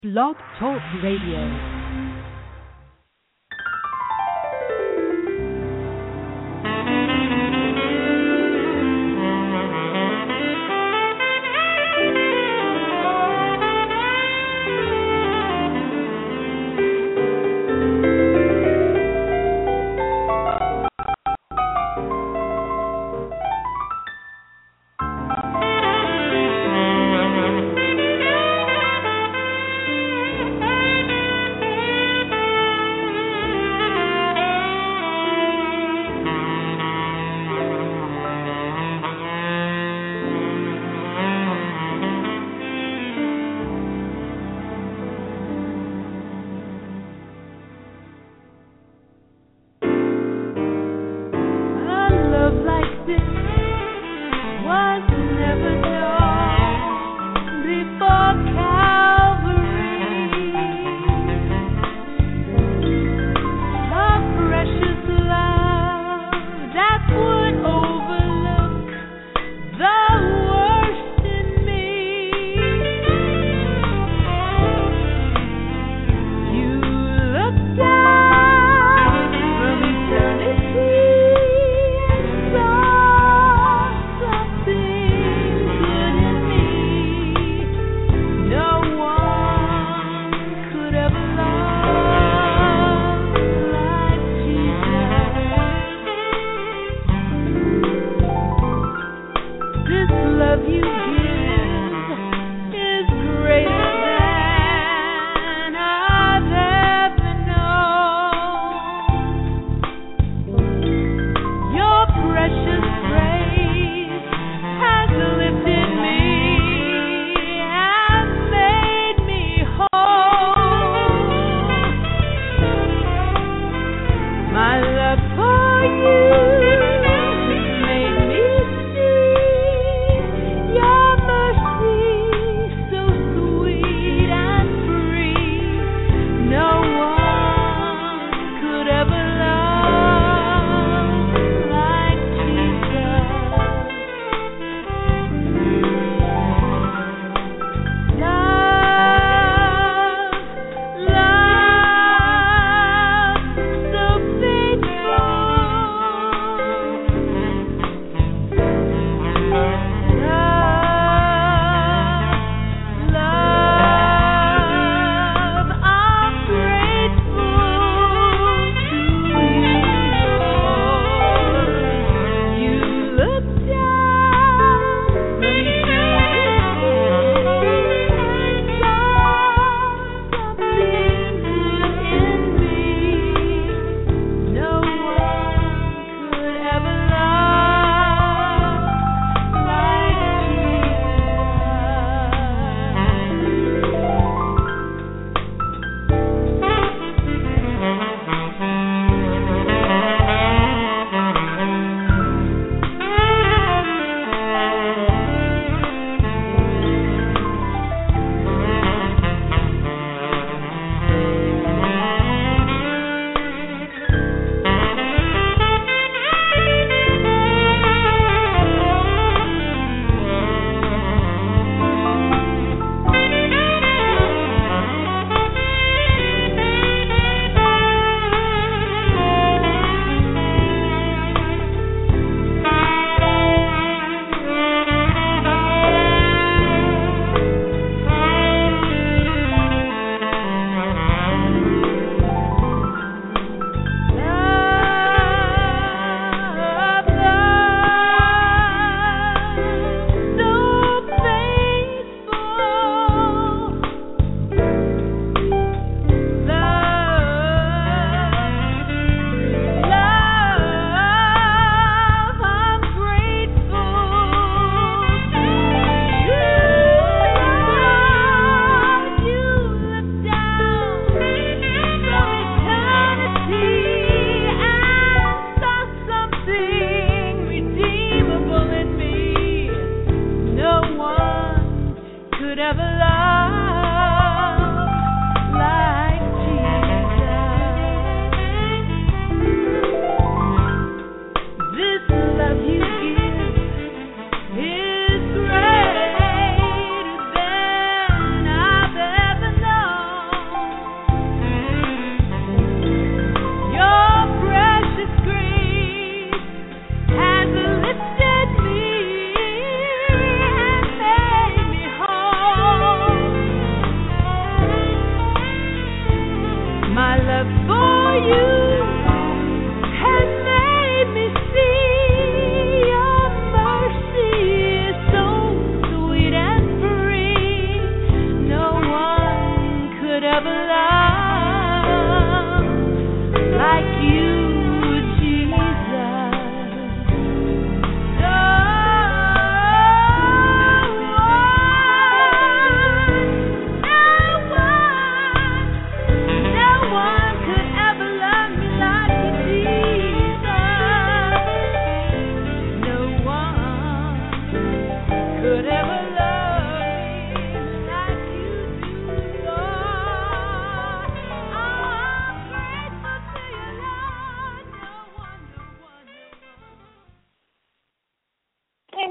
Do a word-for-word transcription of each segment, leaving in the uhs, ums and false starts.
Blog Talk Radio.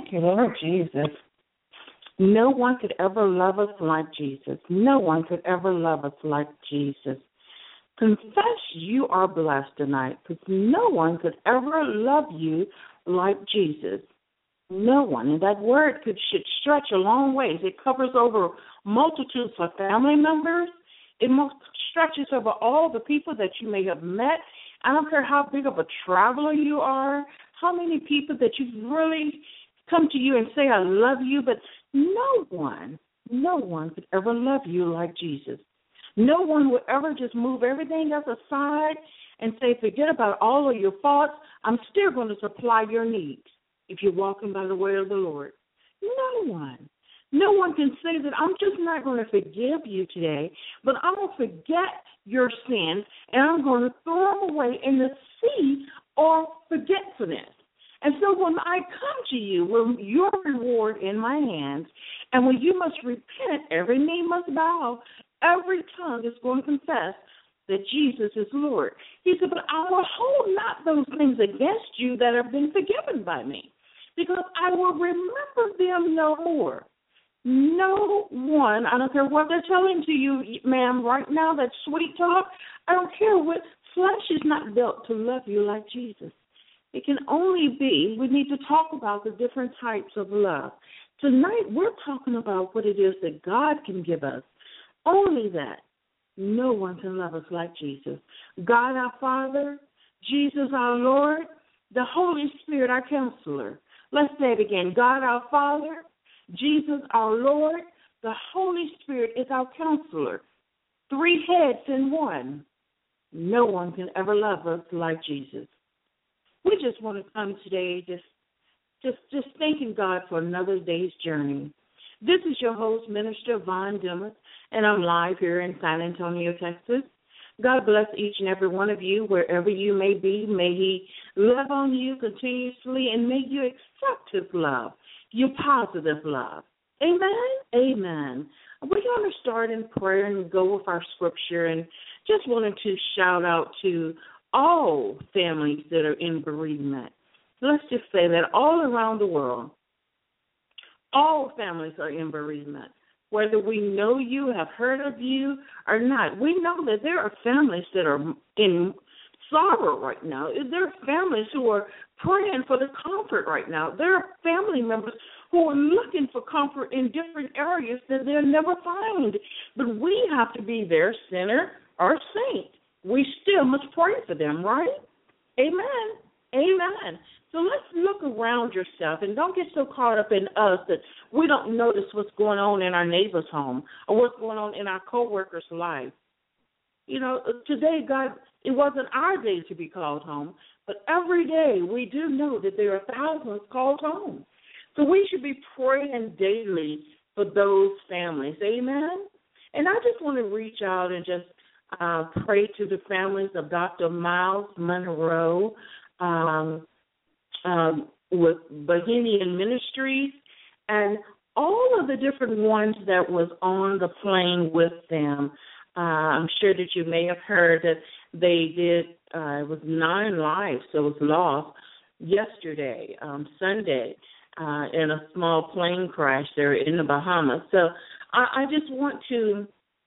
Thank you, Lord Jesus. No one could ever love us like Jesus. No one could ever love us like Jesus. Confess you are blessed tonight, because no one could ever love you like Jesus. No one. And that word could should stretch a long ways. It covers over multitudes of family members. It most stretches over all the people that you may have met. I don't care how big of a traveler you are, how many people that you've really come to you and say, I love you, but no one, no one could ever love you like Jesus. No one would ever just move everything else aside and say, forget about all of your faults. I'm still going to supply your needs if you're walking by the way of the Lord. No one. No one can say that I'm just not going to forgive you today, but I'm going to forget your sins and I'm going to throw them away in the sea of forgetfulness. And so when I come to you with your reward in my hands, and when you must repent, every knee must bow, every tongue is going to confess that Jesus is Lord. He said, but I will hold not those things against you that have been forgiven by me, because I will remember them no more. No one, I don't care what they're telling to you, ma'am, right now, that sweet talk, I don't care what, flesh is not built to love you like Jesus. It can only be, we need to talk about the different types of love. Tonight, we're talking about what it is that God can give us. Only that. No one can love us like Jesus. God our Father, Jesus our Lord, the Holy Spirit our Counselor. Let's say it again. God our Father, Jesus our Lord, the Holy Spirit is our Counselor. Three heads in one. No one can ever love us like Jesus. We just want to come today just, just, just thanking God for another day's journey. This is your host, Minister Von Dumas, and I'm live here in San Antonio, Texas. God bless each and every one of you, wherever you may be. May He love on you continuously, and may you accept His love, your positive love. Amen? Amen. We're going to start in prayer and go with our scripture, and just wanted to shout out to all families that are in bereavement. Let's just say that all around the world, all families are in bereavement. Whether we know you, have heard of you, or not, we know that there are families that are in sorrow right now. There are families who are praying for the comfort right now. There are family members who are looking for comfort in different areas that they'll never find. But we have to be their sinner or saint. We still must pray for them, right? Amen. Amen. So let's look around yourself and don't get so caught up in us that we don't notice what's going on in our neighbor's home or what's going on in our coworker's life. You know, today, God, it wasn't our day to be called home, but every day we do know that there are thousands called home. So we should be praying daily for those families. Amen. And I just want to reach out and just Uh, pray to the families of Doctor Miles Monroe um, um, with Bohemian Ministries and all of the different ones that was on the plane with them. Uh, I'm sure that you may have heard that they did, uh, it was nine lives that was lost yesterday, um, Sunday, uh, in a small plane crash there in the Bahamas. So I, I just want to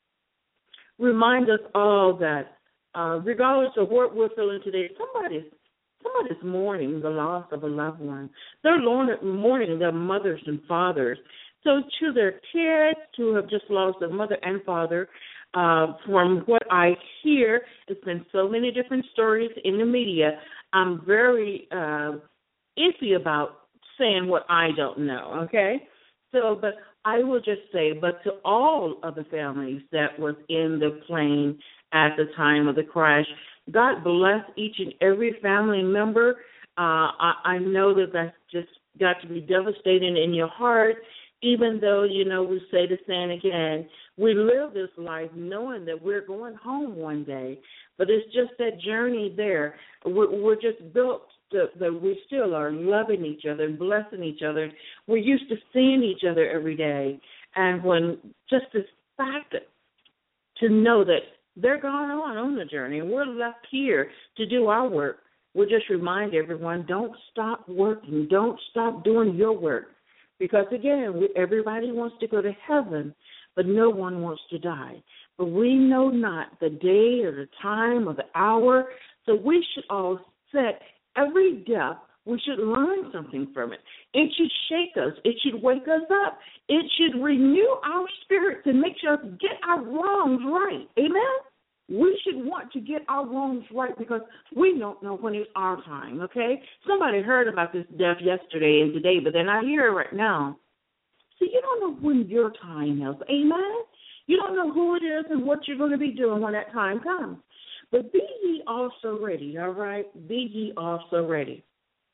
remind us all that uh, regardless of what we're feeling today, somebody's, somebody's mourning the loss of a loved one. They're mourning their mothers and fathers. So to their kids who have just lost their mother and father, uh, from what I hear, it's been so many different stories in the media. I'm very uh, iffy about saying what I don't know, okay? So, but I will just say, but to all of the families that was in the plane at the time of the crash, God bless each and every family member. Uh, I, I know that that's just got to be devastating in your heart, even though, you know, we say the saying again, we live this life knowing that we're going home one day, but it's just that journey there. We're, we're just built that we still are loving each other and blessing each other. We're used to seeing each other every day. And when just this fact to know that they're going on on the journey and we're left here to do our work, we'll just remind everyone, don't stop working. Don't stop doing your work. Because, again, we, everybody wants to go to heaven, but no one wants to die. But we know not the day or the time or the hour, so we should all set every death. We should learn something from it. It should shake us. It should wake us up. It should renew our spirits and make sure to get our wrongs right. Amen? We should want to get our wrongs right because we don't know when it's our time, okay? Somebody heard about this death yesterday and today, but they're not here right now. See, you don't know when your time is. Amen? You don't know who it is and what you're going to be doing when that time comes. But be ye also ready, all right? Be ye also ready.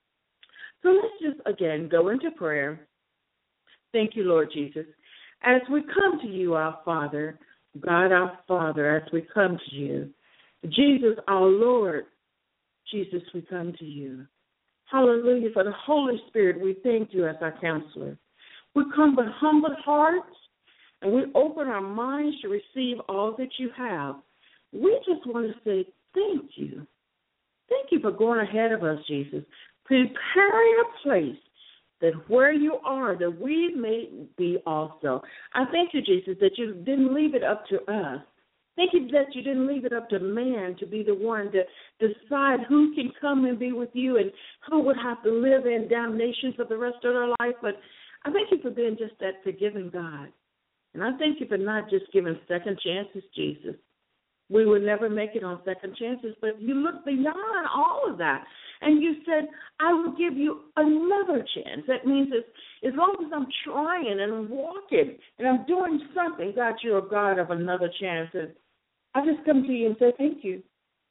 So let's just, again, go into prayer. Thank you, Lord Jesus. As we come to you, our Father, God our Father, as we come to you, Jesus our Lord, Jesus, we come to you. Hallelujah. For the Holy Spirit, we thank you as our counselor. We come with humble hearts, and we open our minds to receive all that you have. We just want to say thank you. Thank you for going ahead of us, Jesus, preparing a place that where you are, that we may be also. I thank you, Jesus, that you didn't leave it up to us. Thank you that you didn't leave it up to man to be the one to decide who can come and be with you and who would have to live in damnation for the rest of their life. But I thank you for being just that forgiving God. And I thank you for not just giving second chances, Jesus. We would never make it on second chances, but you look beyond all of that. And you said, I will give you another chance. That means as, as long as I'm trying and walking and I'm doing something, God, you're a God of another chance. And I just come to you and say thank you.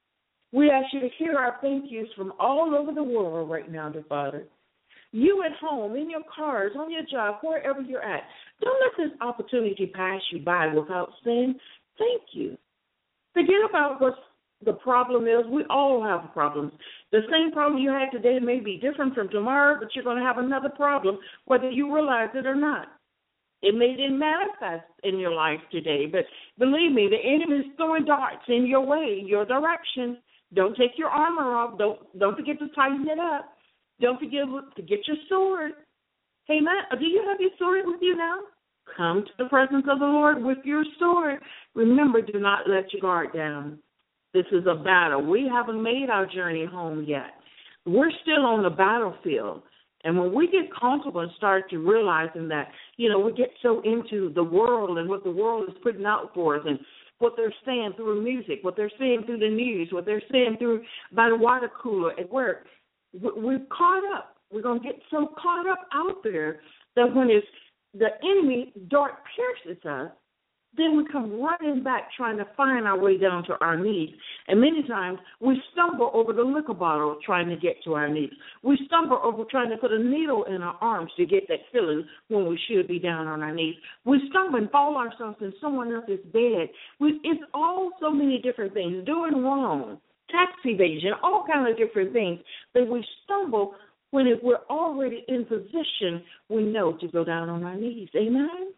We ask you to hear our thank yous from all over the world right now, dear Father. You at home, in your cars, on your job, wherever you're at, don't let this opportunity pass you by without saying thank you. Forget about what the problem is. We all have problems. The same problem you had today may be different from tomorrow, but you're going to have another problem, whether you realize it or not. It may didn't manifest in your life today, but believe me, the enemy is throwing darts in your way, your direction. Don't take your armor off. Don't don't forget to tighten it up. Don't forget to get your sword. Hey, Matt, do you have your sword with you now? Come to the presence of the Lord with your sword. Remember, do not let your guard down. This is a battle. We haven't made our journey home yet. We're still on the battlefield. And when we get comfortable and start to realizing that, you know, we get so into the world and what the world is putting out for us and what they're saying through music, what they're saying through the news, what they're saying through by the water cooler at work, we're caught up. We're going to get so caught up out there that when it's the enemy dart pierces us, then we come running back trying to find our way down to our knees. And many times we stumble over the liquor bottle trying to get to our knees. We stumble over trying to put a needle in our arms to get that feeling when we should be down on our knees. We stumble and fall ourselves in someone else's bed. We, it's all so many different things, doing wrong, tax evasion, all kinds of different things that we stumble when if we're already in position, we know to go down on our knees. Amen?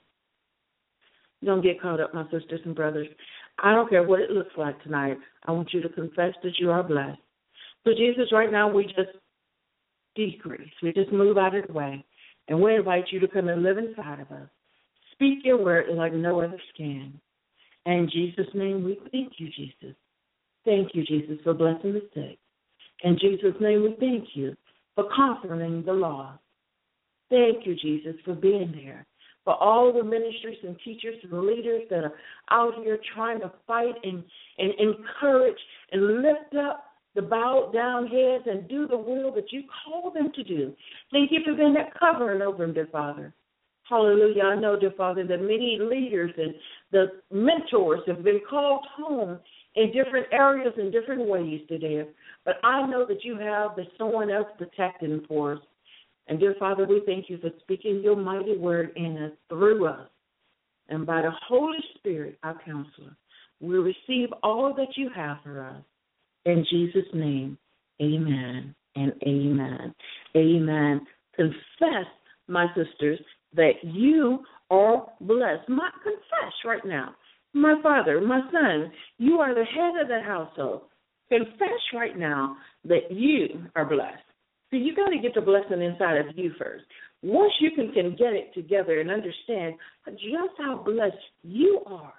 Don't get caught up, my sisters and brothers. I don't care what it looks like tonight. I want you to confess that you are blessed. So, Jesus, right now we just decrease. We just move out of the way. And we invite you to come and live inside of us. Speak your word like no other can. And in Jesus' name we thank you, Jesus. Thank you, Jesus, for blessing the sick. In Jesus' name we thank you for comforting the lost. Thank you, Jesus, for being there. For all the ministries and teachers and leaders that are out here trying to fight and, and encourage and lift up the bowed down heads and do the will that you call them to do. Thank you for being that covering over them, dear Father. Hallelujah. I know, dear Father, that many leaders and the mentors have been called home in different areas in different ways today. But I know that you have the someone else protecting for us. And, dear Father, we thank you for speaking your mighty word in us, through us. And by the Holy Spirit, our counselor, we receive all that you have for us. In Jesus' name, amen and amen. Amen. Confess, my sisters, that you are blessed. My, confess right now. My father, my son, you are the head of the household. Confess right now that you are blessed. See, you got to get the blessing inside of you first. Once you can, can get it together and understand just how blessed you are,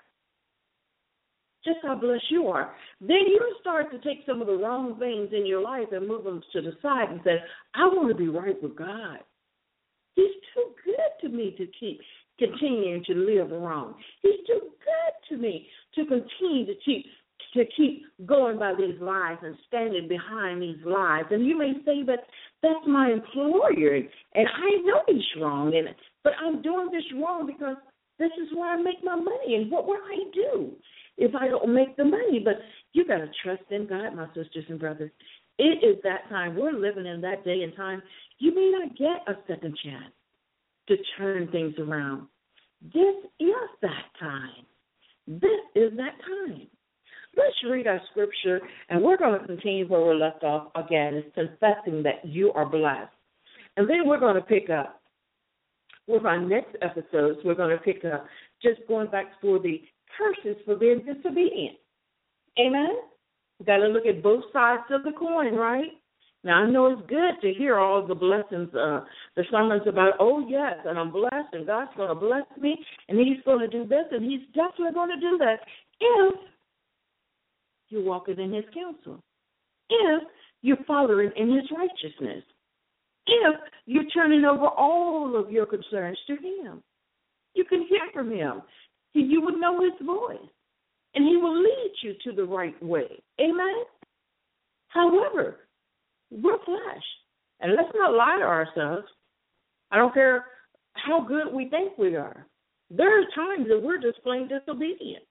just how blessed you are, then you start to take some of the wrong things in your life and move them to the side and say, I want to be right with God. He's too good to me to keep continuing to live wrong. He's too good to me to continue to keep to keep going by these lies and standing behind these lies. And you may say, but that's my employer, and I know he's wrong, and but I'm doing this wrong because this is where I make my money, and what will I do if I don't make the money? But you got to trust in God, my sisters and brothers. It is that time. We're living in that day and time. You may not get a second chance to turn things around. This is that time. This is that time. Let's read our scripture, and we're going to continue where we're left off again. It's confessing that you are blessed. And then we're going to pick up with our next episodes. We're going to pick up just going back for the curses for being disobedient. Amen? We've got to look at both sides of the coin, right? Now, I know it's good to hear all the blessings, uh, the sermons about, oh, yes, and I'm blessed, and God's going to bless me, and he's going to do this, and he's definitely going to do that if you're walking in his counsel, if you're following in his righteousness, if you're turning over all of your concerns to him. You can hear from him. You will know his voice, and he will lead you to the right way. Amen? However, we're flesh, and let's not lie to ourselves. I don't care how good we think we are. There are times that we're just plain disobedient.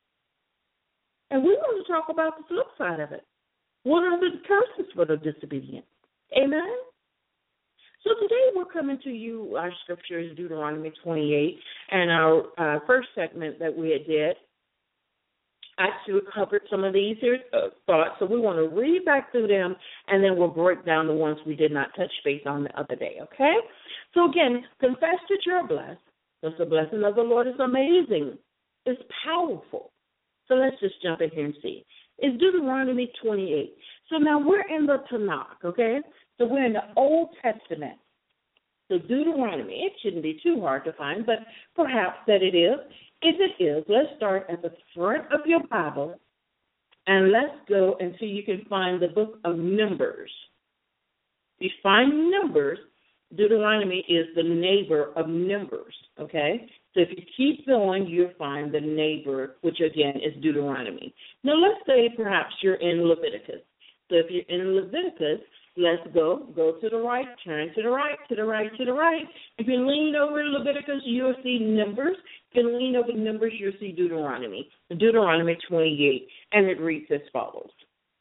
And we want to talk about the flip side of it. What are the curses for the disobedient? Amen? So today we're coming to you, our scripture is Deuteronomy twenty-eight, and our uh, first segment that we did actually covered some of these here uh, thoughts, so we want to read back through them, and then we'll break down the ones we did not touch base on the other day, okay? So again, confess that you're blessed, because the blessing of the Lord is amazing. It's powerful. So let's just jump in here and see. It's Deuteronomy twenty-eight. So now we're in the Tanakh, okay? So we're in the Old Testament. So Deuteronomy, it shouldn't be too hard to find, but perhaps that it is. If it is, let's start at the front of your Bible, and let's go until you can find the book of Numbers. If you find Numbers, Deuteronomy is the neighbor of Numbers, okay? So if you keep going, you'll find the neighbor, which again is Deuteronomy. Now let's say perhaps you're in Leviticus. So if you're in Leviticus, let's go, go to the right, turn to the right, to the right, to the right. If you lean over Leviticus, you'll see Numbers. If you lean over Numbers, you'll see Deuteronomy, Deuteronomy twenty-eight, and it reads as follows.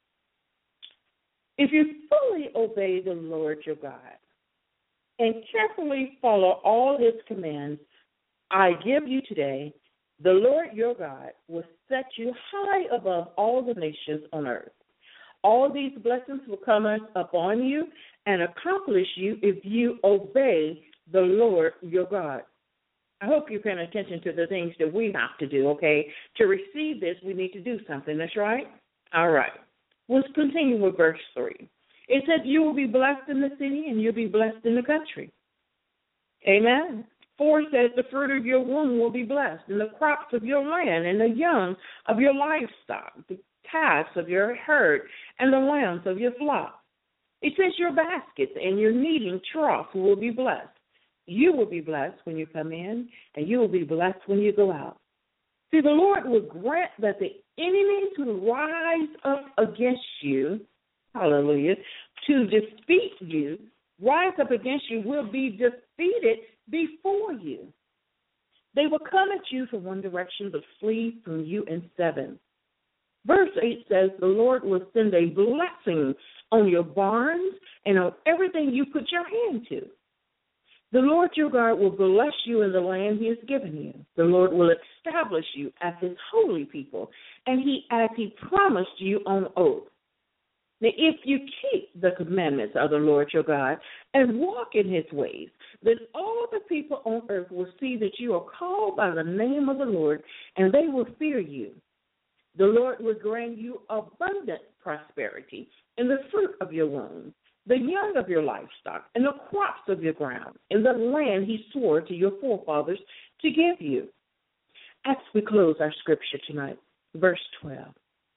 If you fully obey the Lord your God and carefully follow all his commands I give you today, the Lord your God will set you high above all the nations on earth. All these blessings will come upon you and accomplish you if you obey the Lord your God. I hope you're paying attention to the things that we have to do, okay? To receive this, we need to do something. That's right? All right. Let's continue with verse three. It says, you will be blessed in the city and you'll be blessed in the country. Amen. four says, the fruit of your womb will be blessed, and the crops of your land, and the young of your livestock, the calves of your herd, and the lambs of your flock. It says your baskets and your kneading trough will be blessed. You will be blessed when you come in, and you will be blessed when you go out. See, the Lord will grant that the enemies who rise up against you, hallelujah, to defeat you, rise up against you, will be defeated before you. They will come at you from one direction, but flee from you in seven. Verse eight says, the Lord will send a blessing on your barns and on everything you put your hand to. The Lord your God will bless you in the land he has given you. The Lord will establish you as his holy people, and he, as he promised you on oath. Now, if you keep the commandments of the Lord your God and walk in his ways, then all the people on earth will see that you are called by the name of the Lord, and they will fear you. The Lord will grant you abundant prosperity in the fruit of your womb, the young of your livestock, and the crops of your ground, in the land he swore to your forefathers to give you. As we close our scripture tonight, verse twelve.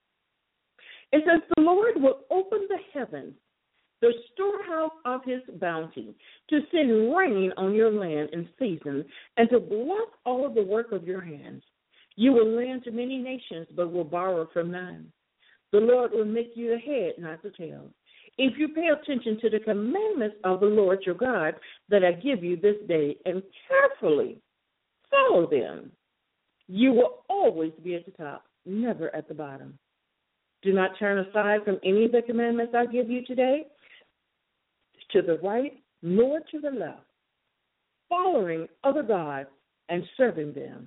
It says, the Lord will open the heavens, the storehouse of his bounty, to send rain on your land in season, and to bless all of the work of your hands. You will lend to many nations, but will borrow from none. The Lord will make you the head, not the tail. If you pay attention to the commandments of the Lord your God that I give you this day, and carefully follow them, you will always be at the top, never at the bottom. Do not turn aside from any of the commandments I give you today, to the right nor to the left, following other gods and serving them.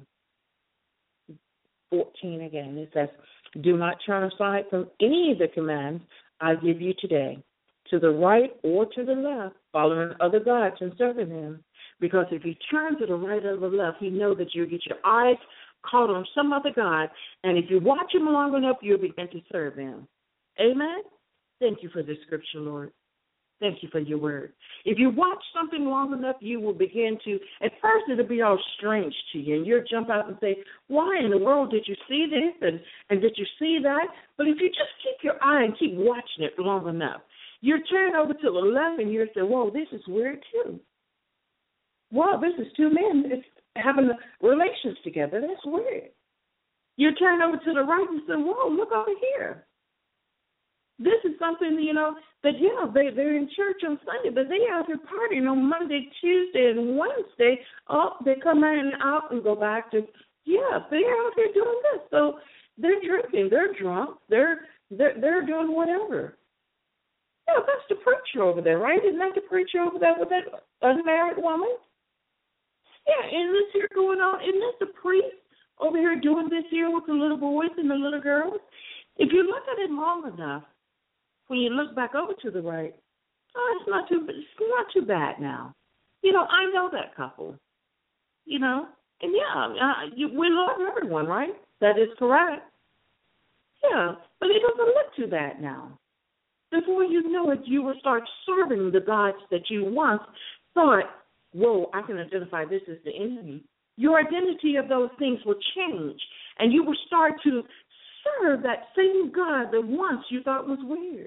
fourteen again, it says, do not turn aside from any of the commands I give you today, to the right or to the left, following other gods and serving them. Because if you turn to the right or the left, you know that you'll get your eyes caught on some other God, and if you watch him long enough, you'll begin to serve him. Amen? Thank you for this scripture, Lord. Thank you for your word. If you watch something long enough, you will begin to, at first it'll be all strange to you, and you'll jump out and say, why in the world did you see this, and, and did you see that? But if you just keep your eye and keep watching it long enough, you'll turn over to the left, and you'll say, whoa, this is weird too. Wow, this is two men it's having relations together. That's weird. You turn over to the right and say, whoa, look over here. This is something, you know, that, yeah, they, they're in church on Sunday, but they out here partying on Monday, Tuesday, and Wednesday. Oh, they come in and out and go back to, yeah, they're out here doing this. So they're drinking, they're drunk, they're, they're, they're doing whatever. Yeah, that's the preacher over there, right? Isn't that the preacher over there with that unmarried woman? Yeah, isn't this here going on? Isn't that the priest over here doing this here with the little boys and the little girls? If you look at it long enough, when you look back over to the right, oh, it's not too, it's not too bad now. You know, I know that couple. You know, and yeah, uh, you, we love everyone, right? That is correct. Yeah, but it doesn't look too bad now. Before you know it, you will start serving the gods that you once thought, whoa, I can identify this as the enemy. Your identity of those things will change, and you will start to serve that same God that once you thought was weird.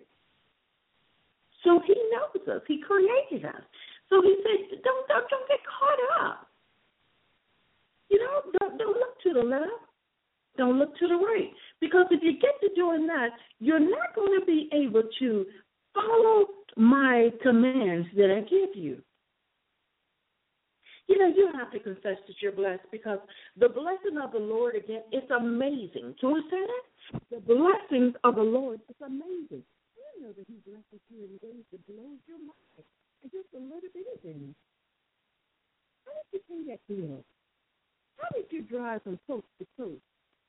So he knows us. He created us. So he said, don't, don't, don't get caught up. You know, don't, don't look to the left. Don't look to the right. Because if you get to doing that, you're not going to be able to follow my commands that I give you. You know, you have to confess that you're blessed, because the blessing of the Lord, again, it's amazing. Can we say that? The blessings of the Lord, it's amazing. You know that he blesses you in ways that blows your mind. And just a little bit of things. How did you pay that bill? How did you drive from coast to coast?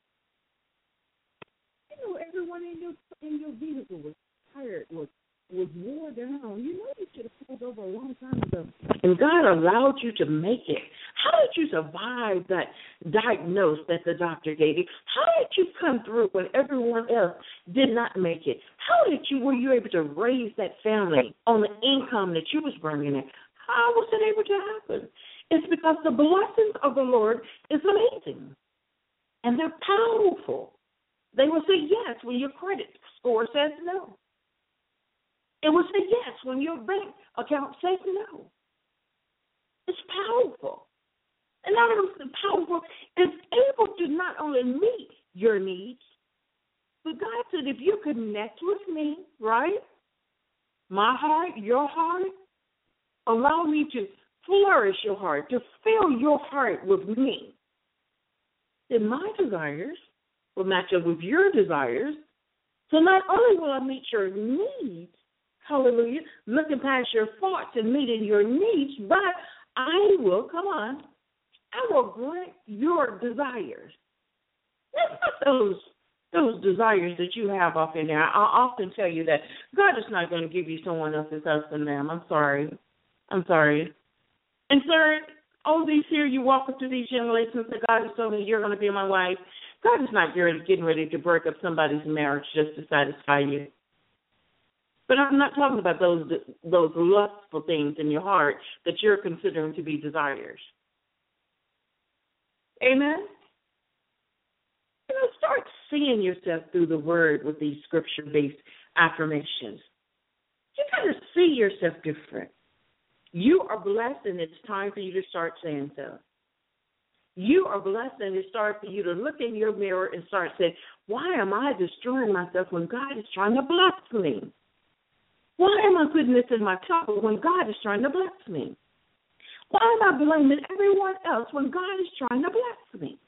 You know, everyone in your in your vehicle was tired, was was wore down. You know you should have pulled over a long time ago. And God allowed you to make it. How did you survive that diagnosis that the doctor gave you? How did you come through when everyone else did not make it? How did you, were you able to raise that family on the income that you was bringing in? How was it able to happen? It's because the blessings of the Lord is amazing. And they're powerful. They will say yes when your credit score says no. It will say yes when your bank account says no. It's powerful. And not only powerful, it's able to not only meet your needs, but God said, if you connect with me, right, my heart, your heart, allow me to flourish your heart, to fill your heart with me, then my desires will match up with your desires. So not only will I meet your needs, hallelujah, looking past your thoughts and meeting your needs, but I will, come on, I will grant your desires. That's not those those desires that you have off in there. I often tell you that God is not going to give you someone else's husband, ma'am. I'm sorry. I'm sorry. And, sir, all these here, you walk up to these young ladies and say, God has told me you're going to be my wife. God is not getting ready to break up somebody's marriage just to satisfy you. But I'm not talking about those those lustful things in your heart that you're considering to be desires. Amen? You know, start seeing yourself through the Word with these scripture-based affirmations. You got to see yourself different. You are blessed, and it's time for you to start saying so. You are blessed, and it's time for you to look in your mirror and start saying, why am I destroying myself when God is trying to bless me? Why am I putting this in my trouble when God is trying to bless me? Why am I blaming everyone else when God is trying to bless me?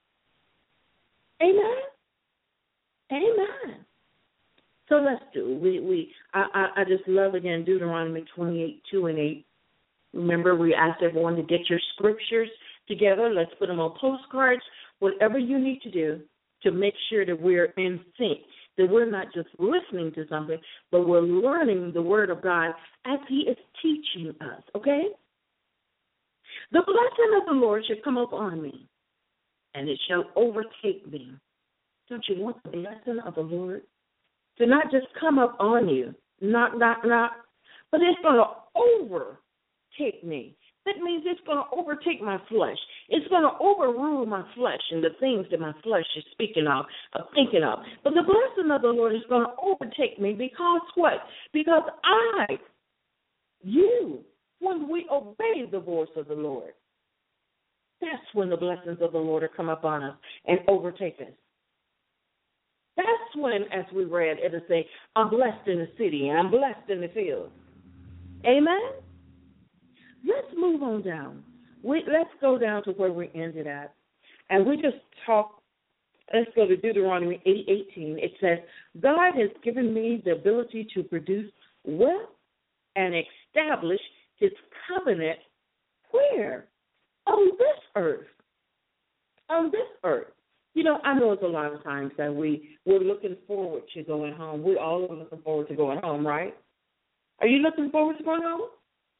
Amen? Amen. So let's do. We we I, I, I just love, again, Deuteronomy twenty-eight, two and eight. Remember, we asked everyone to get your scriptures together. Let's put them on postcards, whatever you need to do to make sure that we're in sync, that we're not just listening to something, but we're learning the Word of God as He is teaching us, okay? The blessing of the Lord shall come upon me, and it shall overtake me. Don't you want the blessing of the Lord to not just come up on you, not, not, not, but it's going to overtake me. That means it's going to overtake my flesh. It's going to overrule my flesh and the things that my flesh is speaking of, of thinking of. But the blessing of the Lord is going to overtake me because what? Because I, you, when we obey the voice of the Lord, that's when the blessings of the Lord will come upon us and overtake us. That's when, as we read, it'll say, I'm blessed in the city and I'm blessed in the field. Amen? Let's move on down. We, let's go down to where we ended at. And we just talk, let's go to Deuteronomy eight eighteen. It says, God has given me the ability to produce wealth and establish His covenant where? On this earth. On this earth. You know, I know it's a lot of times that we, we're looking forward to going home. We all are looking forward to going home, right? Are you looking forward to going home?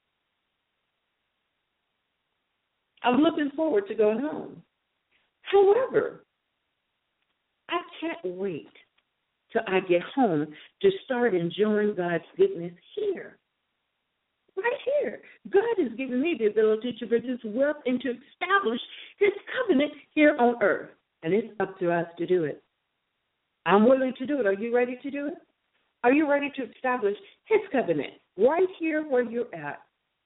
I'm looking forward to going home. However, I can't wait till I get home to start enjoying God's goodness here. Right here. God has given me the ability to produce wealth and to establish His covenant here on earth. And it's up to us to do it. I'm willing to do it. Are you ready to do it? Are you ready to establish His covenant right here where you're at?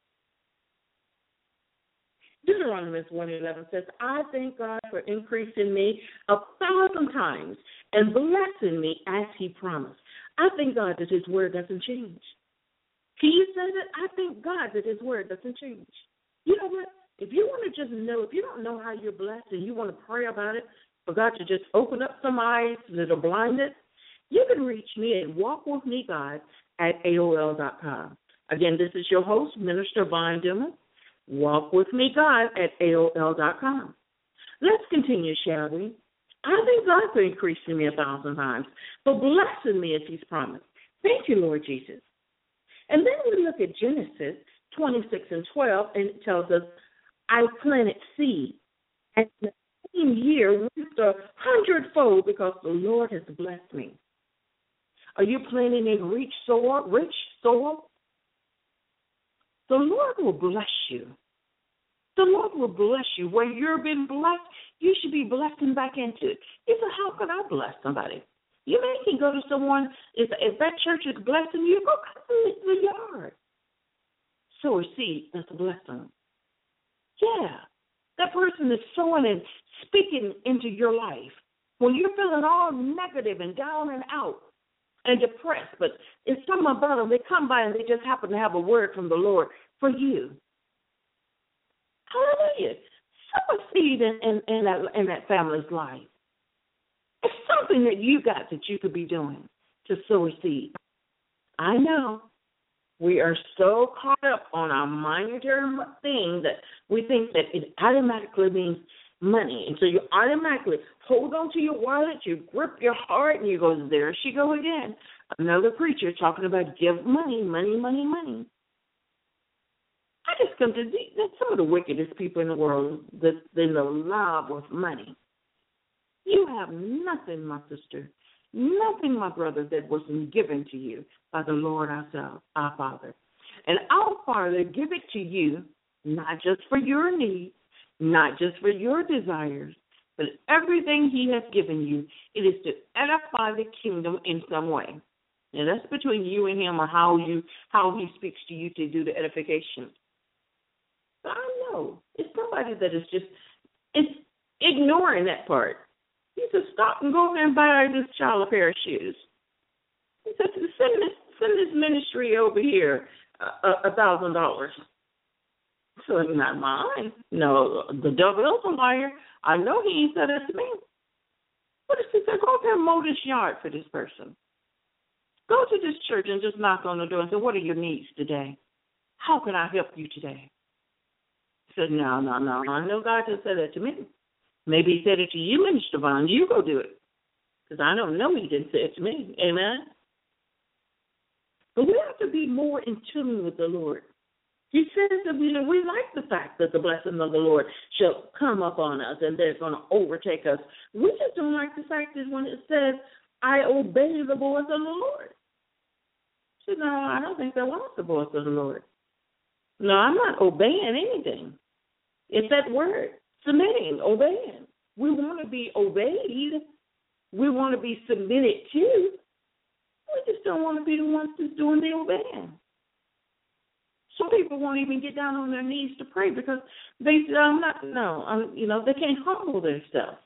Deuteronomy one eleven says, I thank God for increasing me a thousand times and blessing me as He promised. I thank God that His word doesn't change. Can you say that? I thank God that His word doesn't change. You know what? If you want to just know, if you don't know how you're blessed and you want to pray about it, for God to just open up some eyes that are blinded, you can reach me at walkwithmegod at A O L dot com. Again, this is your host, Minister Vaughn Dillon. Walk with me, God, at A O L dot com. Let's continue, shall we? I thank God for increasing me a thousand times, for blessing me as He's promised. Thank you, Lord Jesus. And then we look at Genesis twenty-six and twelve, and it tells us, I planted seed, and in the same year reaped a hundredfold because the Lord has blessed me. Are you planting in rich soil? Rich soil? The Lord will bless you. The Lord will bless you. Where you've been blessed, you should be blessing back into it. You say, how can I bless somebody? You may can go to someone, if, if that church is blessing you, go cut them in the yard. Sow a seed, that's a blessing. Yeah, that person is sowing and speaking into your life. When you're feeling all negative and down and out and depressed, but it's something about them, they come by and they just happen to have a word from the Lord for you. Hallelujah. Sow a seed in, in, in, that, in that family's life. It's something that you got that you could be doing to sow a seed. I know. We are so caught up on our monetary thing that we think that it automatically means money. And so you automatically hold on to your wallet, you grip your heart, and you go, there she go again. Another preacher talking about give money, money, money, money. I just come to see that some of the wickedest people in the world, that in the love of money. You have nothing, my sister. Nothing, my brother, that wasn't given to you by the Lord ourselves, our Father. And our Father give it to you, not just for your needs, not just for your desires, but everything he has given you, it is to edify the kingdom in some way. And that's between you and him, or how you how he speaks to you to do the edification. But I know it's somebody that is just it's ignoring that part. He said, stop and go over there and buy this child a pair of shoes. He said, send this, send this ministry over here a, a thousand dollars. So it's not mine. No, the devil is a liar. I know he ain't said that to me. What if he said, go over there and mow this yard for this person? Go to this church and just knock on the door and say, what are your needs today? How can I help you today? He said, no, no, no. I know God just said that to me. Maybe he said it to you, Minister Vaughn. You go do it. Because I don't know he didn't say it to me. Amen? But we have to be more in tune with the Lord. He says that we, we like the fact that the blessing of the Lord shall come upon us and they're going to overtake us. We just don't like the fact that when it says, I obey the voice of the Lord. She said, no, I don't think that was the voice of the Lord. No, I'm not obeying anything. It's that word, submitting, obeying. We want to be obeyed. We want to be submitted to. We just don't want to be the ones that's doing the obeying. Some people won't even get down on their knees to pray because they say, I'm not, no, I'm, you know, they can't humble themselves.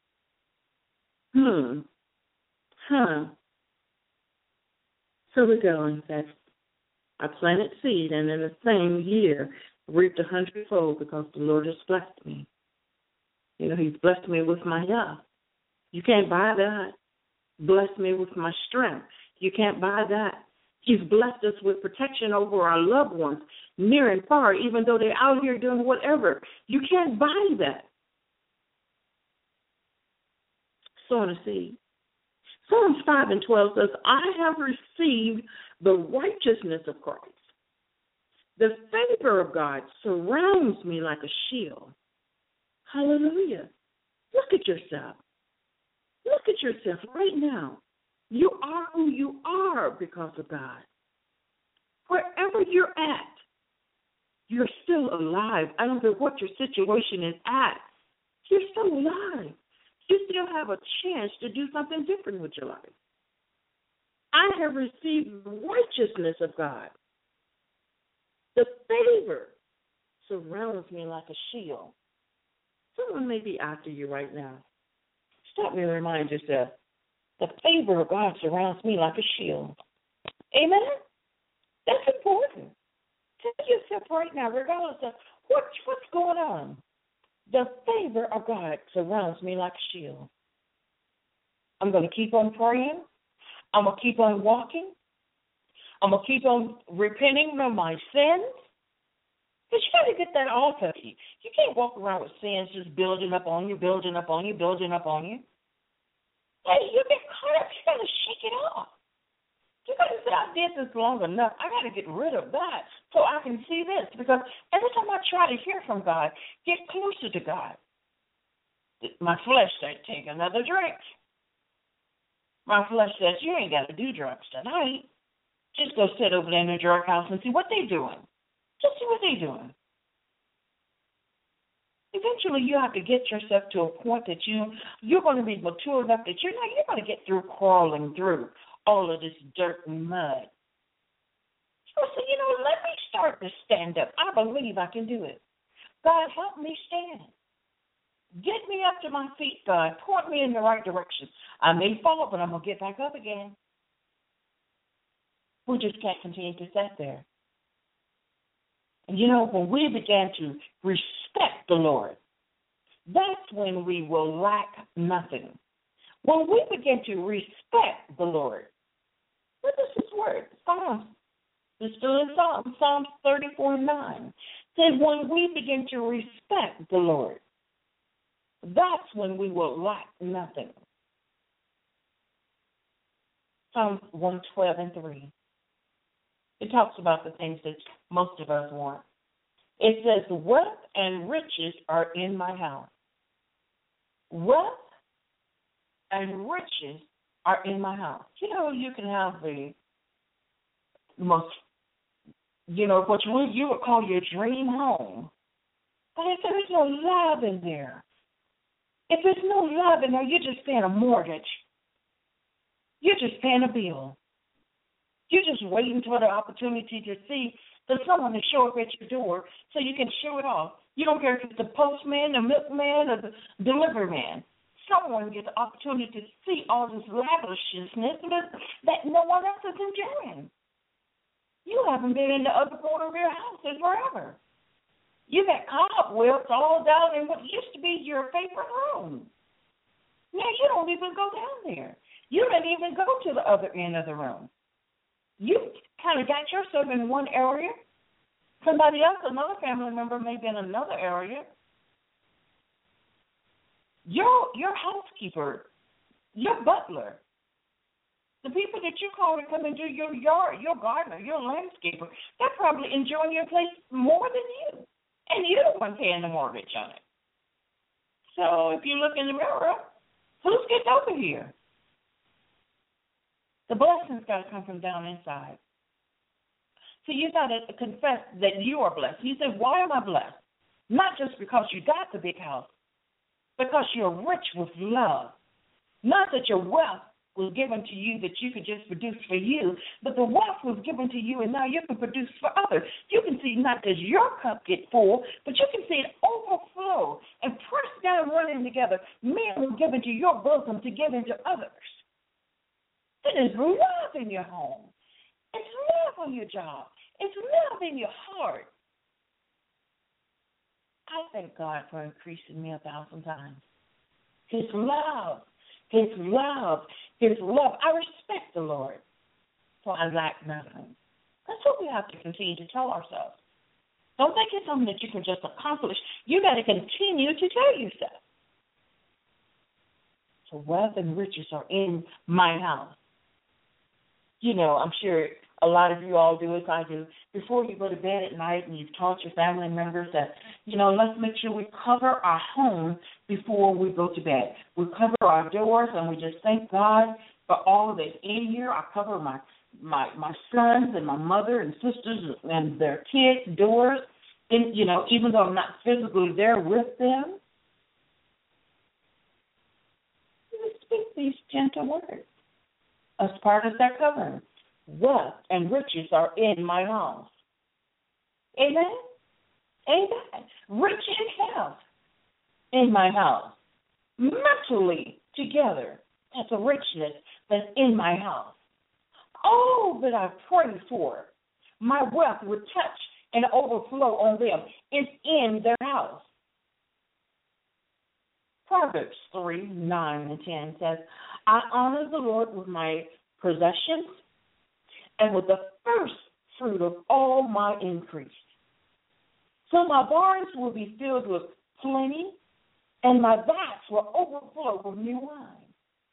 Hmm. Huh. So we're going that I planted seed, and in the same year reaped a hundredfold because the Lord has blessed me. You know, he's blessed me with my health. You can't buy that. Blessed me with my strength. You can't buy that. He's blessed us with protection over our loved ones, near and far, even though they're out here doing whatever. You can't buy that. Sowing a seed. Psalms five and twelve says, I have received the righteousness of Christ. The favor of God surrounds me like a shield. Hallelujah. Look at yourself. Look at yourself right now. You are who you are because of God. Wherever you're at, you're still alive. I don't care what your situation is at. You're still alive. You still have a chance to do something different with your life. I have received the righteousness of God. The favor surrounds me like a shield. Someone may be after you right now. Stop me and remind yourself. The favor of God surrounds me like a shield. Amen? That's important. Tell yourself right now, regardless of what, what's going on, the favor of God surrounds me like a shield. I'm going to keep on praying. I'm going to keep on walking. I'm going to keep on repenting of my sins. But you got to get that off of you. You can't walk around with sins just building up on you, building up on you, building up on you. Hey, you get caught up, you got to shake it off. You got to say, I did this long enough. I got to get rid of that so I can see this. Because every time I try to hear from God, get closer to God, my flesh says, take another drink. My flesh says, you ain't got to do drugs tonight. Just go sit over there in the drug house and see what they're doing. Just see what they're doing. Eventually, you have to get yourself to a point that you, you're going to be mature enough that you're not, you're going to get through crawling through all of this dirt and mud. So, so, you know, let me start to stand up. I believe I can do it. God, help me stand. Get me up to my feet, God. Point me in the right direction. I may fall, but I'm going to get back up again. We just can't continue to sit there. And, you know, when we began to respect the Lord, that's when we will lack nothing. When we begin to respect the Lord, what is his word? Psalms. It's still in Psalms. Psalms thirty-four nine says when we begin to respect the Lord, that's when we will lack nothing. Psalms one twelve and three. It talks about the things that most of us want. It says, wealth and riches are in my house. Wealth and riches are in my house. You know, you can have the most, you know, what you, you would call your dream home. But if there's no love in there, if there's no love in there, you're just paying a mortgage. You're just paying a bill. You're just waiting for the opportunity to see that someone to show up at your door so you can show it off. You don't care if it's the postman, the milkman, or the delivery man. Someone gets the opportunity to see all this lavishness that no one else is enjoying. You haven't been in the other corner of your house in forever. You got cobwebs all down in what used to be your favorite room. Now you don't even go down there. You don't even go to the other end of the room. You kind of got yourself in one area. Somebody else, another family member, may be in another area. Your your housekeeper, your butler, the people that you call to come and do your yard, your gardener, your landscaper, they're probably enjoying your place more than you. And you're the one paying the mortgage on it. So if you look in the mirror, who's getting over here? The blessings got to come from down inside. So you got to confess that you are blessed. You say, why am I blessed? Not just because you got the big house, because you're rich with love. Not that your wealth was given to you that you could just produce for you, but the wealth was given to you and now you can produce for others. You can see not does your cup get full, but you can see it overflow and press down, running together. Men were given to your bosom to give into others. It is love in your home. It's love on your job. It's love in your heart. I thank God for increasing me a thousand times. His love, His love, His love. I respect the Lord, for I lack nothing. That's what we have to continue to tell ourselves. Don't think it's something that you can just accomplish. You got to continue to tell yourself. So wealth and riches are in my house. You know, I'm sure a lot of you all do as I do. Before you go to bed at night and you've taught your family members that, you know, let's make sure we cover our home before we go to bed. We cover our doors and we just thank God for all that's in here. I cover my, my, my sons and my mother and sisters and their kids' doors. And, you know, even though I'm not physically there with them, you speak these gentle words as part of their covering. Wealth and riches are in my house. Amen? Amen. Rich in health in my house. Mentally together. That's a richness that's in my house. All that I prayed for, my wealth would touch and overflow on them is in their house. Proverbs three, nine, and ten says, I honor the Lord with my possessions and with the first fruit of all my increase. So my barns will be filled with plenty, and my vats will overflow with new wine.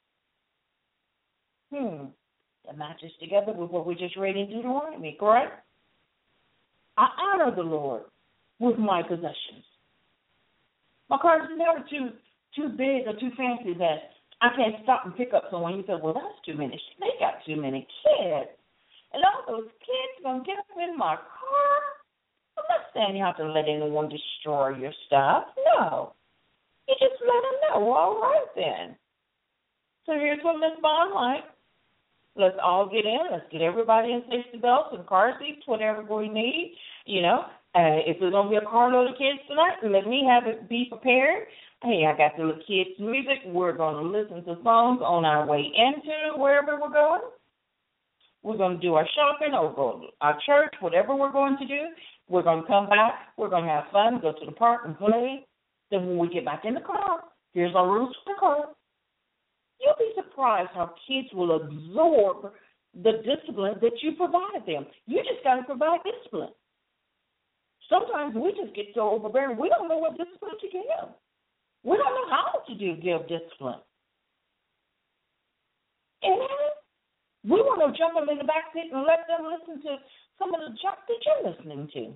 Hmm. That matches together with what we just read in Deuteronomy, correct? I honor the Lord with my possessions. My car is never too too big or too fancy that I can't stop and pick up someone. You say, well, that's too many. They got too many kids. And all those kids going to get up in my car? I'm not saying you have to let anyone destroy your stuff. No. You just let them know. All right, then. So here's what Miss Bond like. Let's all get in. Let's get everybody in safety belts and car seats, whatever we need. You know, uh, if there's going to be a carload of kids tonight, let me have it be prepared. Hey, I got the little kids' music. We're going to listen to songs on our way into wherever we're going. We're going to do our shopping or go to our church, whatever we're going to do. We're going to come back. We're going to have fun, go to the park and play. Then when we get back in the car, here's our rules for the car. You'll be surprised how kids will absorb the discipline that you provide them. You just got to provide discipline. Sometimes we just get so overbearing, we don't know what discipline to give. We don't know how to do give discipline. And we want to jump them in the back seat and let them listen to some of the junk that you're listening to.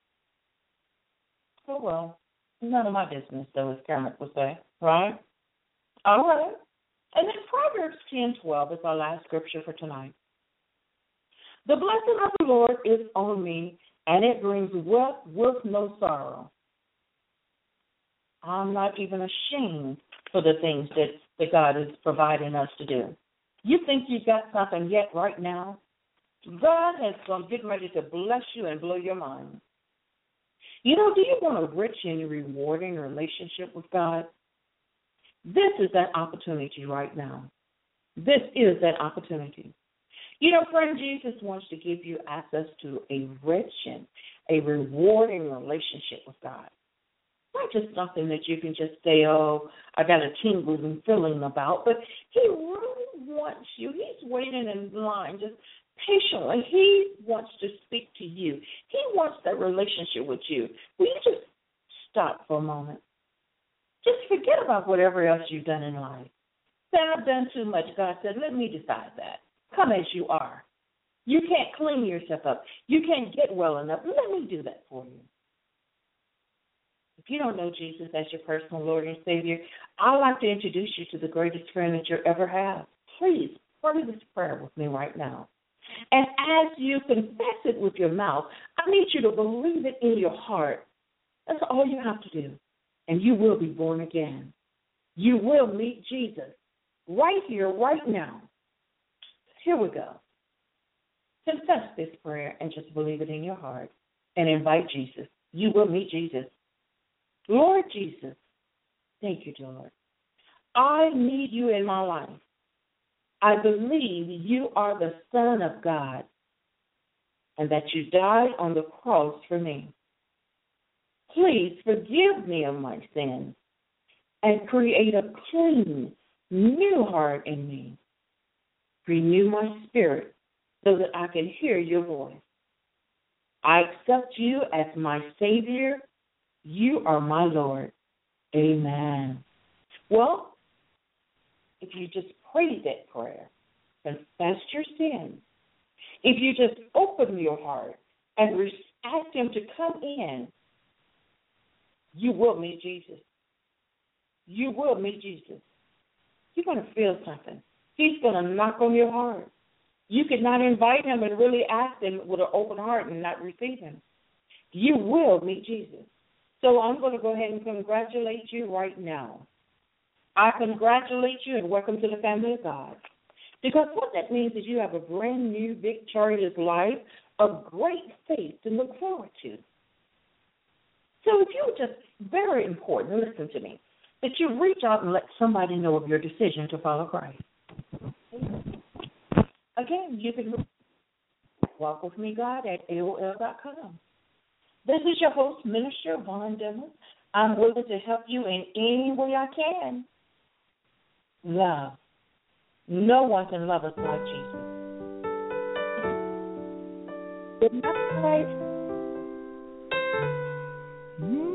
Oh, well, none of my business, though, as Kermit would say, right? All right. And then Proverbs ten twelve is our last scripture for tonight. The blessing of the Lord is on me, and it brings wealth with no sorrow. I'm not even ashamed for the things that, that God is providing us to do. You think you've got something yet right now? God has um, getting ready to bless you and blow your mind. You know, do you want a rich and rewarding relationship with God? This is that opportunity right now. This is that opportunity. You know, friend, Jesus wants to give you access to a rich and a rewarding relationship with God. Not just something that you can just say, oh, I got a tingling feeling about, but he really wants you. He's waiting in line just patiently. He wants to speak to you. He wants that relationship with you. Will you just stop for a moment? Just forget about whatever else you've done in life. Say, I've done too much. God said, let me decide that. Come as you are. You can't clean yourself up. You can't get well enough. Let me do that for you. If you don't know Jesus as your personal Lord and Savior, I'd like to introduce you to the greatest friend that you'll ever have. Please pray this prayer with me right now. And as you confess it with your mouth, I need you to believe it in your heart. That's all you have to do. And you will be born again. You will meet Jesus right here, right now. Here we go. Confess this prayer and just believe it in your heart and invite Jesus. You will meet Jesus. Lord Jesus, thank you, Lord. I need you in my life. I believe you are the Son of God and that you died on the cross for me. Please forgive me of my sins and create a clean, new heart in me. Renew my spirit so that I can hear your voice. I accept you as my Savior. You are my Lord. Amen. Well, if you just pray that prayer, confess your sins, if you just open your heart and ask him to come in, you will meet Jesus. You will meet Jesus. You're going to feel something. He's going to knock on your heart. You could not invite him and really ask him with an open heart and not receive him. You will meet Jesus. So I'm going to go ahead and congratulate you right now. I congratulate you and welcome to the family of God. Because what that means is you have a brand new, victorious life of great faith to look forward to. So if you're just very important, listen to me, that you reach out and let somebody know of your decision to follow Christ. Again, you can walk with me, God, at A O L dot com. This is your host, Minister Vaughn Dennis. I'm willing to help you in any way I can. Love. No one can love us like Jesus. Good night.